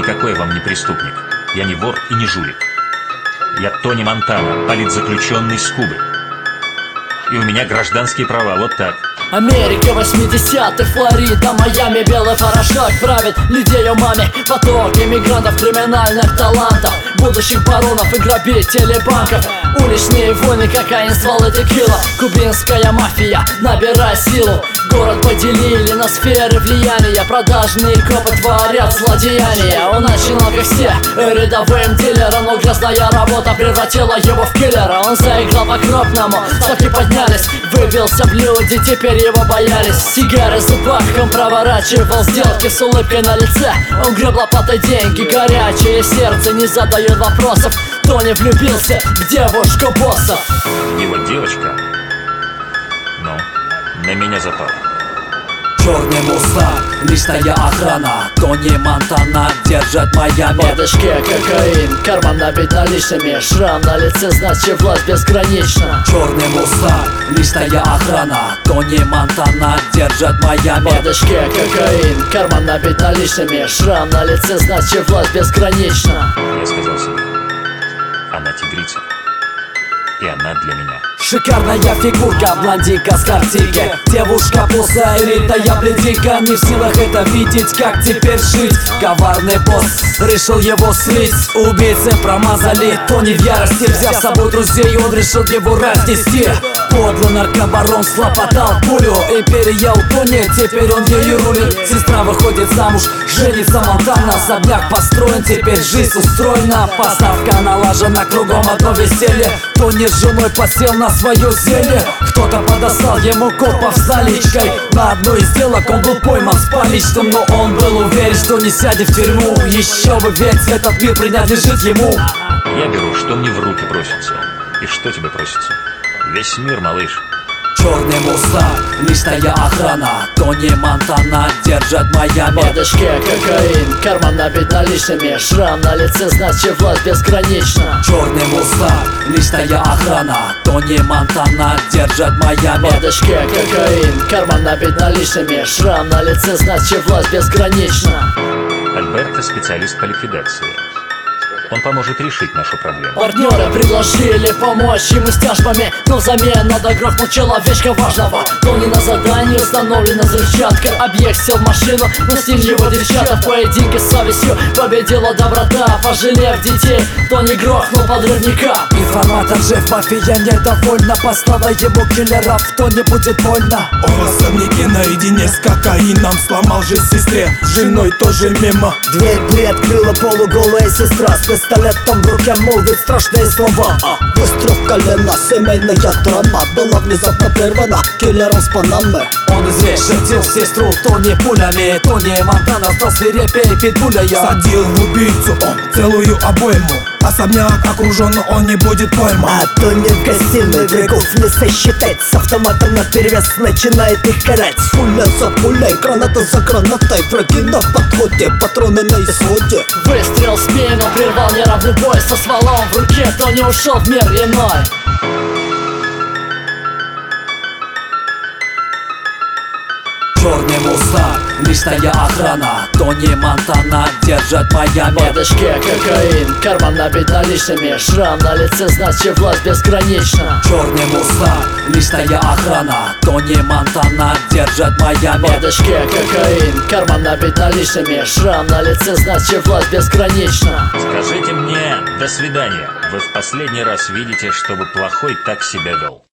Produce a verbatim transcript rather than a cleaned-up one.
Никакой я вам не преступник. Я не вор и не жулик. Я Тони Монтана, политзаключенный с Кубы. И у меня гражданские права, вот так. Америка, восьмидесятые, Флорида, Майами, белый порошок правит людей умами. Поток иммигрантов, криминальных талантов, будущих баронов и грабителей банков. Уличные войны, кокаин, стволы, текила. Кубинская мафия, набирай силу. Город поделили на сферы влияния. Продажные копы творят злодеяния. Он начинал как все рядовым дилером, но грязная работа превратила его в киллера. Он заиграл по-крупному, ставки поднялись, выбился в люди, теперь его боялись. Сигары в зубах, он проворачивал сделки с улыбкой на лице. Он греб лопатой деньги, горячее сердце не задает вопросов. Тони влюбился в девушку босса. Его девочка, ну, на меня запала. Черный мустанг, личная охрана, Тони Монтана держит Майами. В подышке кокаин, карман набит наличными. Шрам на лице, значит власть безгранична. Черный мустанг, личная охрана, Тони Монтана держит Майами. В подышке кокаин, карман набит наличными. Шрам на лице, значит власть безгранична. Я сказал себе, она тигрица, и она для меня. Шикарная фигурка, блондинка с картинки, девушка босса, элитная блондинка. Не в силах это видеть, как теперь жить. Коварный босс решил его слить. Убийцы промазали, Тони в ярости. Взяв с собой друзей, он решил его разнести. Подлый наркобарон слопотал пулю. Империя у Тони, теперь он ею рулит. Сестра выходит замуж, женится Монтана. Особняк построен, теперь жизнь устроена. Поставка налажена, кругом одно веселье. Тони с женой посел на свое зелье. Кто-то подослал ему копов с наличкой. На одной из сделок он был пойман с поличным, но он был уверен, что не сядет в тюрьму. Еще бы, ведь этот мир принадлежит ему. Я беру, что мне в руки просится. И что тебе просится? Весь мир, малыш. Черный мустанг, личная охрана, Тони Монтана держит Майами. В подышке кокаин, карман набит наличными. Шрам на лице, значит власть безгранична. Черный мустанг, личная охрана, Тони Монтана держит Майами. В подышке кокаин, карман набит наличными. Шрам на лице, значит власть безгранична. Альберто — специалист по ликвидации. Он поможет решить нашу проблему. Партнеры предложили помочь ему с тяжбами, но взамен надо грохнуть человечка важного. Тони на задании установлена взрывчатка. Объект сел в машину, но с ним его девчата. В поединке с совестью победила доброта. Пожалев детей, Тони грохнул подрывника. Информатор жив, мафия недовольна. Послала ему киллеров, Тони будет больно. Он в особняке наедине с кокаином. Сломал жизнь сестре, с женой тоже мимо. Дверь приоткрыла полуголая сестра с пистолетом в руке, молвит страшные слова. Выстрел в колено, семейная драма была внезапно прервана киллером с Панамы. Он изрешетил сестру Тони пулями. Тони Монтана стал свирепее питбуля. Садил в убийцу он целую обойму. Особняк окружен, но он не будет пойман. А Тони в гостиной врагов не сосчитать. С автоматом наперевес начинает их карать. Пуля за пулей, граната за гранатой. Враги на подходе, патроны на исходе. Выстрел в спину прервал неравный бой. Со стволом в руке Тони ушел в мир иной. Черный мустанг, личная охрана, Тони Монтана держит Майами. В подышке кокаин, карман набит наличными. Шрам на лице, значит власть безгранична. Черный мустанг, личная охрана, Тони Монтана держит Майами. В подышке кокаин, карман набит наличными. Шрам на лице, значит власть безгранична. Скажите мне «до свидания». Вы в последний раз видите, чтобы плохой так себя вел.